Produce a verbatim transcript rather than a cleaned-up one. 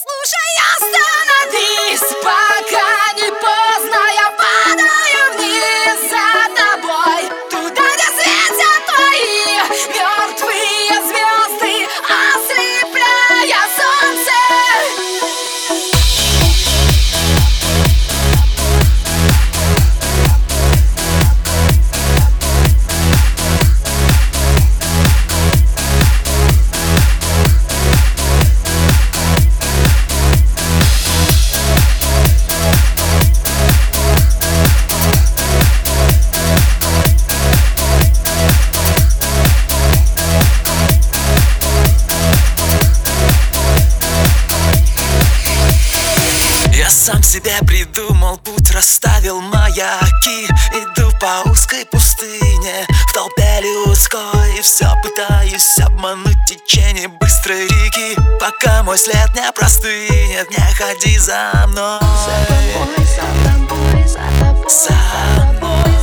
Слушай, остановись, пока не поздно. Я падаю вниз за тобой, туда, где светят твои мертвые звезды, ослепляя солнце. Я сам себе придумал путь, расставил маяки. Иду по узкой пустыне в толпе людской, и все пытаюсь обмануть течение быстрой реки. Пока мой след не простынет, не ходи за мной. За тобой, за тобой, за тобой, За мной.